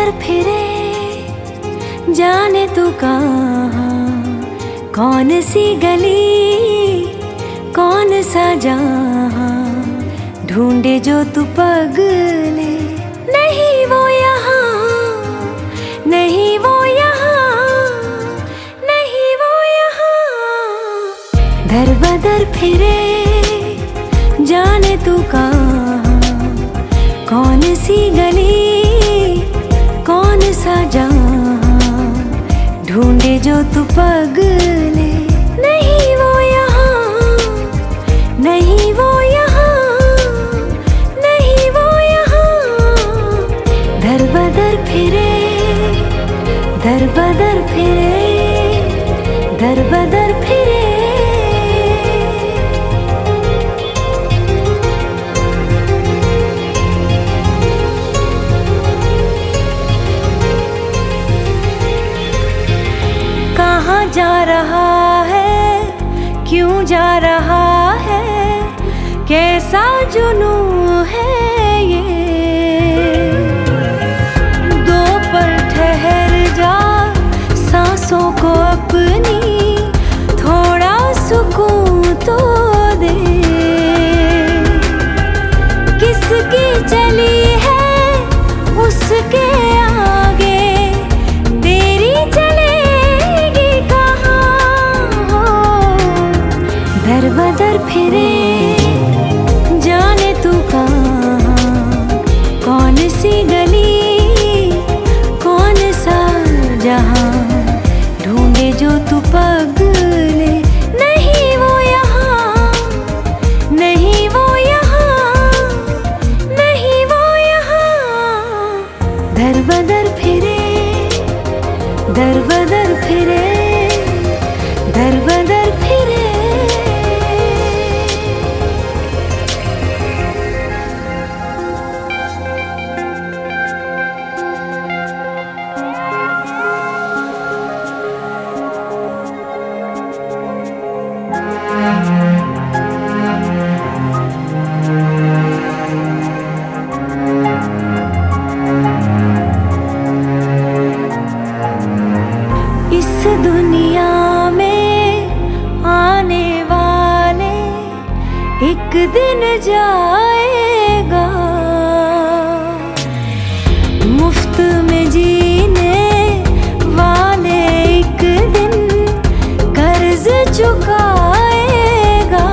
बदर फिरे जाने तू कहाँ, कौन सी गली कौन सा जहाँ, ढूंढे जो तू पगले। नहीं वो यहाँ, नहीं वो यहाँ, नहीं वो यहाँ। दर बदर फिरे जाने तू कहाँ, कौन सी गली कौन सा जहाँ, ढूंढे जो तू पगले। नहीं वो यहाँ, नहीं वो यहाँ, नहीं वो यहाँ। दर बदर फिरे, दर बदर फिरे, दर बदर फिरे। कहाँ जा रहा है, क्यों जा रहा है, कैसा जुनून है ये। दो पल ठहर जा, सांसों को अपनी थोड़ा सुकून तो दे। किसकी चली है उसके आगे, तेरी चलेगी कहाँ हो। दर बदर फिरे जाने तू कहाँ, कौन सी गली कौन सा जहाँ, ढूंढे जो तू पगले। नहीं वो यहाँ, नहीं वो यहाँ, नहीं वो यहाँ। दर बदर फिरे, दर बदर फिरे, दर बदर फिरे। इस दुनिया में आने वाले एक दिन जाएगा, मुफ्त में जीने वाले एक दिन कर्ज चुकाएगा।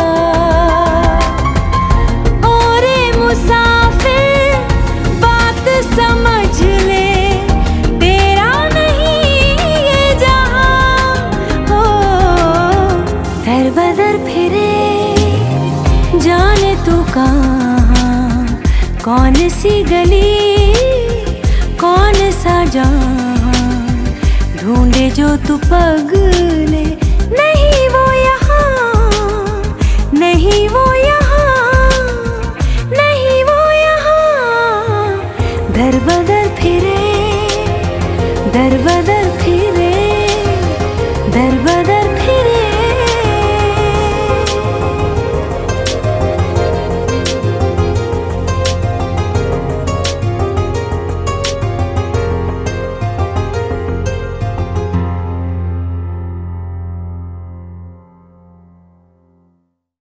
और मुसाफिर बात समझ ले, दर बदर फिरे जाने तू कहाँ, कौन सी गली कौन सा जहाँ, ढूंढे जो तू पगले। नहीं वो यहाँ, नहीं वो यहाँ, नहीं वो यहाँ। दर बदर फिरे, दर बदर